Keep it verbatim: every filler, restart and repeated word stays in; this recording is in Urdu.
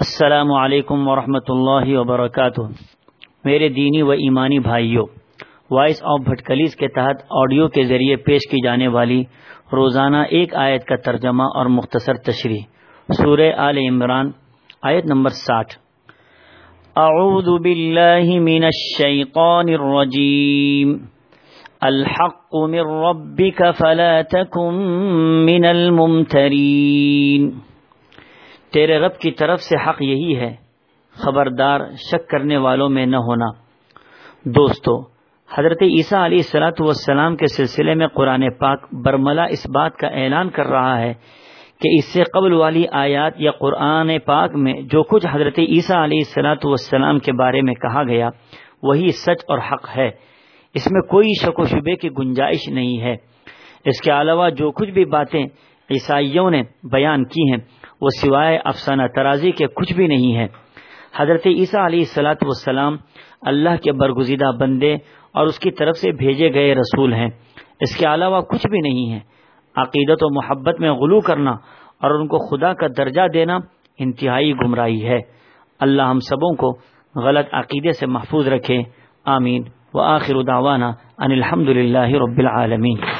السلام علیکم ورحمۃ اللہ وبرکاتہ۔ میرے دینی و ایمانی بھائیوں، وائس آف بھٹکلیز کے تحت آڈیو کے ذریعے پیش کی جانے والی روزانہ ایک آیت کا ترجمہ اور مختصر تشریح سورہ آل عمران آیت نمبر ساٹھ۔ اعوذ باللہ من الشیطان الرجیم، الحق من ربک فلا تکن من الممترین۔ تیرے رب کی طرف سے حق یہی ہے، خبردار شک کرنے والوں میں نہ ہونا۔ دوستو، حضرت عیسیٰ علیہ الصلاۃ والسلام کے سلسلے میں قرآن پاک برملا اس بات کا اعلان کر رہا ہے کہ اس سے قبل والی آیات یا قرآن پاک میں جو کچھ حضرت عیسیٰ علیہ الصلاۃ والسلام کے بارے میں کہا گیا وہی سچ اور حق ہے، اس میں کوئی شک و شبے کی گنجائش نہیں ہے۔ اس کے علاوہ جو کچھ بھی باتیں عیسائیوں نے بیان کی ہیں وہ سوائے افسانہ ترازی کے کچھ بھی نہیں ہے۔ حضرت عیسیٰ علیہ الصلاۃ والسلام اللہ کے برگزیدہ بندے اور اس کی طرف سے بھیجے گئے رسول ہیں، اس کے علاوہ کچھ بھی نہیں ہے۔ عقیدت و محبت میں غلو کرنا اور ان کو خدا کا درجہ دینا انتہائی گمراہی ہے۔ اللہ ہم سبوں کو غلط عقیدے سے محفوظ رکھے، آمین۔ وآخر دعوانا ان الحمد للہ رب العالمین۔